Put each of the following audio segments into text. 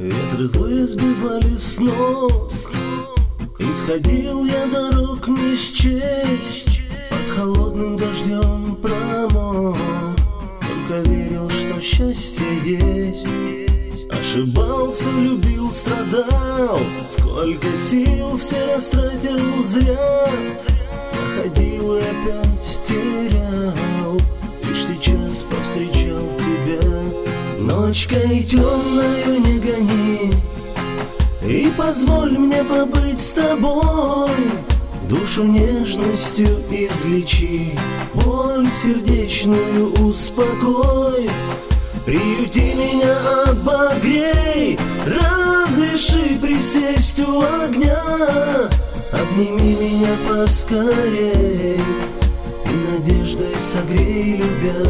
Ветры злые сбивали с ног, исходил я дорог не счесть, под холодным дождем промок. Только верил, что счастье есть. Ошибался, любил, страдал, сколько сил все растратил зря. Находил и опять терял, лишь сейчас повстречал тебя. Ночкой темною не гони и позволь мне побыть с тобой. Душу нежностью излечи, боль сердечную успокой. Приюти меня, обогрей, разреши присесть у огня. Обними меня поскорей и надеждой согрей, любя.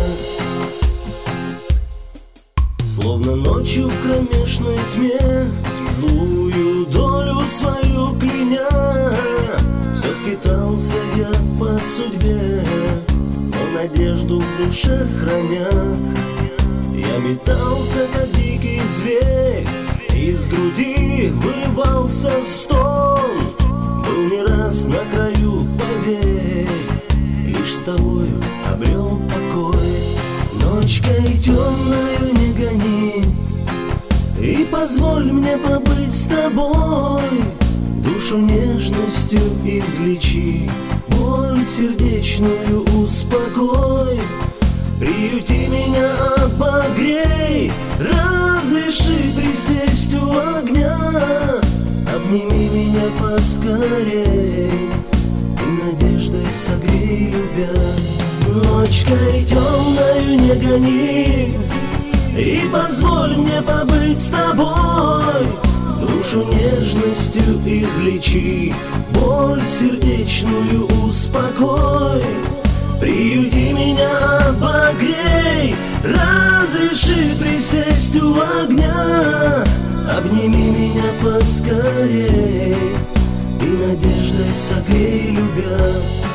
Словно ночью в кромешной тьме, злую долю свою кляня, все скитался я по судьбе, но надежду в душе храня. Я метался, как дикий зверь, из груди вырывался стон. Был не раз на краю, поверь, лишь с тобою обрел покой. Ночкой темною не гони и позволь мне побыть с тобой. Душу нежностью излечи, боль сердечную успокой. Приюти меня, обогрей, разреши присесть у огня. Обними меня поскорей и надеждой согрей, любя. Ночкой темною не гони и позволь мне побыть с тобой. Душу нежностью излечи, боль сердечную успокой. Приюти меня, обогрей, разреши присесть у огня. Обними меня поскорей и надеждой согрей, любя.